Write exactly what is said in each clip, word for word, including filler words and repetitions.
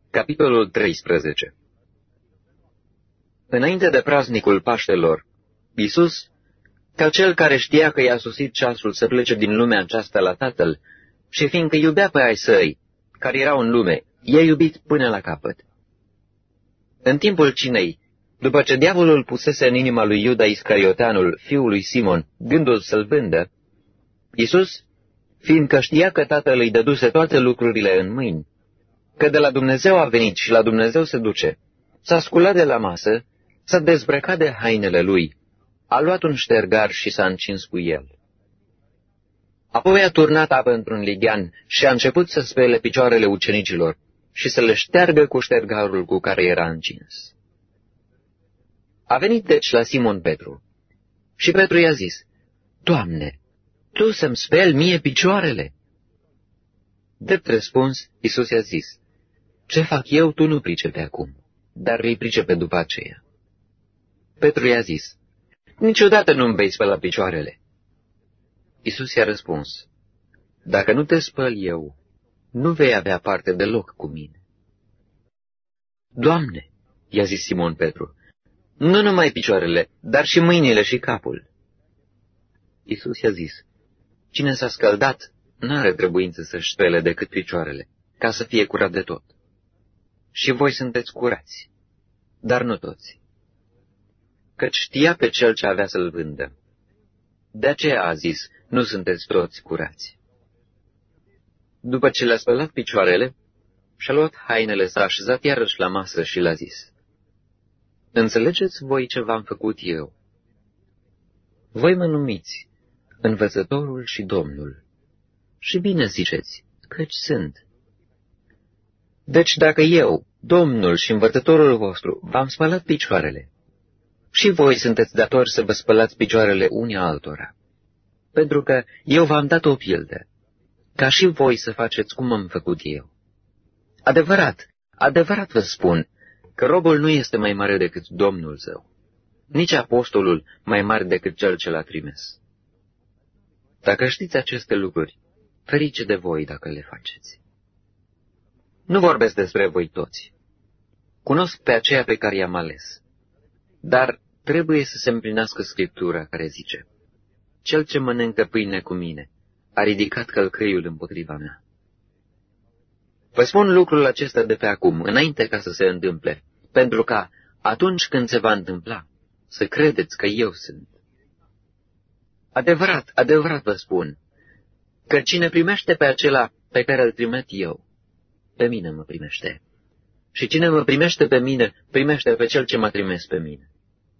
Capitolul treisprezece. Înainte de praznicul Paștelor, Iisus, ca cel care știa că i-a sosit ceasul să plece din lumea aceasta la Tatăl, și fiindcă iubea pe ai săi, care erau în lume, i-a iubit până la capăt. În timpul cinei, după ce diavolul pusese în inima lui Iuda Iscarioteanul, fiul lui Simon, gândul să-l vândă, Iisus, fiindcă știa că Tatăl îi dăduse toate lucrurile în mâini, că de la Dumnezeu a venit și la Dumnezeu se duce, s-a sculat de la masă, s-a dezbrăcat de hainele lui, a luat un ștergar și s-a încins cu el. Apoi a turnat apă într-un lighean și a început să spele picioarele ucenicilor și să le șteargă cu ștergarul cu care era încins. A venit deci la Simon Petru și Petru i-a zis, Doamne, Tu să-mi speli mie picioarele? Drept răspuns, Iisus i-a zis, Ce fac eu, tu nu pricepe acum, dar vei pricepe după aceea. Petru i-a zis, Niciodată nu-mi vei spăla picioarele. Iisus i-a răspuns, Dacă nu te spăl eu, nu vei avea parte deloc cu mine. Doamne, i-a zis Simon Petru, nu numai picioarele, dar și mâinile și capul. Iisus i-a zis, Cine s-a scăldat, n-are trebuință să-și spele decât picioarele, ca să fie curat de tot. Și voi sunteți curați, dar nu toți. Căci știa pe cel ce avea să-l vândă. De aceea a zis, nu sunteți toți curați. După ce le-a spălat picioarele, și-a luat hainele, s-a așezat iarăși la masă și le-a zis, Înțelegeți voi ce v-am făcut eu? Voi mă numiți Învățătorul și Domnul, și bine ziceți, căci sunt. Deci dacă eu, Domnul și Învățătorul vostru, v-am spălat picioarele, și voi sunteți datori să vă spălați picioarele unii altora, pentru că eu v-am dat o pildă, ca și voi să faceți cum am făcut eu. Adevărat, adevărat vă spun, că robul nu este mai mare decât Domnul său, nici apostolul mai mare decât cel ce l-a trimis. Dacă știți aceste lucruri, ferice de voi dacă le faceți. Nu vorbesc despre voi toți. Cunosc pe aceea pe care i-am ales. Dar trebuie să se împlinească Scriptura care zice, Cel ce mănâncă pâine cu mine a ridicat călcâiul împotriva mea. Vă spun lucrul acesta de pe acum, înainte ca să se întâmple, pentru ca, atunci când se va întâmpla, să credeți că eu sunt. Adevărat, adevărat vă spun, că cine primește pe acela pe care îl trimit eu, pe mine mă primește. Și cine mă primește pe mine, primește pe cel ce m-a trimis pe mine.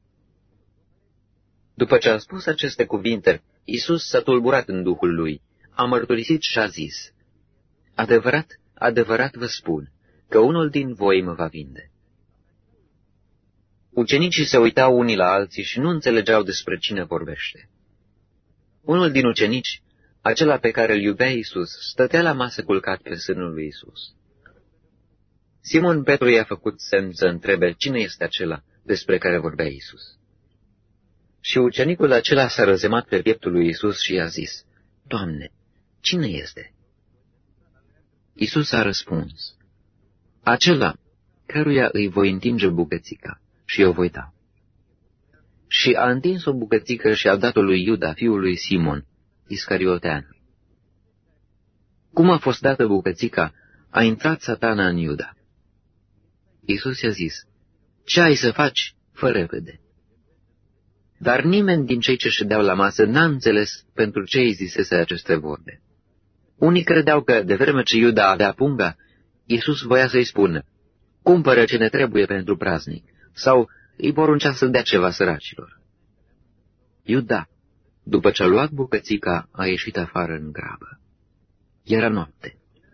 După ce a spus aceste cuvinte, Iisus s-a tulburat în duhul lui, a mărturisit și a zis, Adevărat, adevărat vă spun, că unul din voi mă va vinde. Ucenicii se uitau unii la alții și nu înțelegeau despre cine vorbește. Unul din ucenici, acela pe care îl iubea Iisus, stătea la masă culcat pe sânul lui Iisus. Simon Petru i-a făcut semn să întrebe cine este acela despre care vorbea Iisus. Și ucenicul acela s-a răzemat pe pieptul lui Iisus și i-a zis, Doamne, cine este? Iisus a răspuns, Acela căruia îi voi întinge bucățica și eu voi da. Și a întins o bucățică și a dat-o lui Iuda, fiul lui Simon, Iscariotean. Cum a fost dată bucățica, a intrat Satana în Iuda. Iisus i-a zis, Ce ai să faci? Fă repede. Dar nimeni din cei ce ședeau la masă n-a înțeles pentru ce îi zisese aceste vorbe. Unii credeau că, de vreme ce Iuda avea punga, Iisus voia să-i spună, Cumpără ce ne trebuie pentru praznic, sau îi poruncea să dea ceva săracilor. Iuda, după ce a luat bucățica, a ieșit afară în grabă. Era noapte.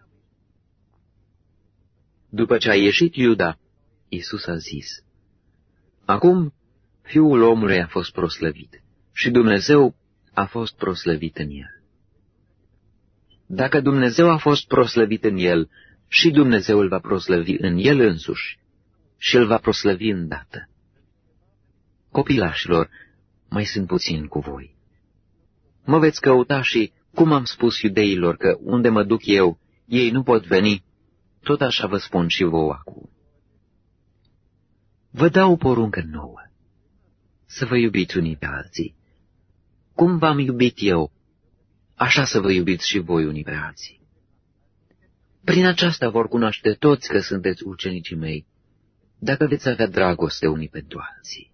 După ce a ieșit Iuda, Iisus a zis, Acum Fiul omului a fost proslăvit și Dumnezeu a fost proslăvit în el. Dacă Dumnezeu a fost proslăvit în el, și Dumnezeu îl va proslăvi în el însuși și îl va proslăvi îndată. Copilașilor, mai sunt puțin cu voi. Mă veți căuta și, cum am spus iudeilor că unde mă duc eu, ei nu pot veni, tot așa vă spun și vouă acum. Vă dau o poruncă nouă, să vă iubiți unii pe alții. Cum v-am iubit eu, așa să vă iubiți și voi unii pe alții. Prin aceasta vor cunoaște toți că sunteți ucenicii mei, dacă veți avea dragoste unii pentru alții.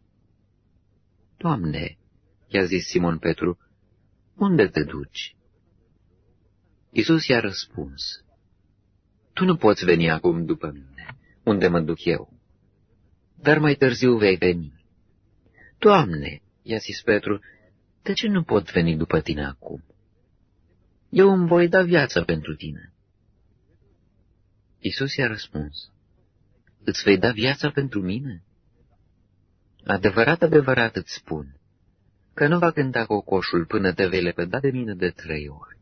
Doamne, i-a zis Simon Petru, unde te duci? Iisus i-a răspuns, tu nu poți veni acum după mine, unde mă duc eu, dar mai târziu vei veni. Doamne, i-a zis Petru, de ce nu pot veni după tine acum? Eu îmi voi da viața pentru tine. Iisus i-a răspuns, îți vei da viața pentru mine? Adevărat, adevărat îți spun, că nu va cânta cocoșul până te vei lepăda de mine de trei ori.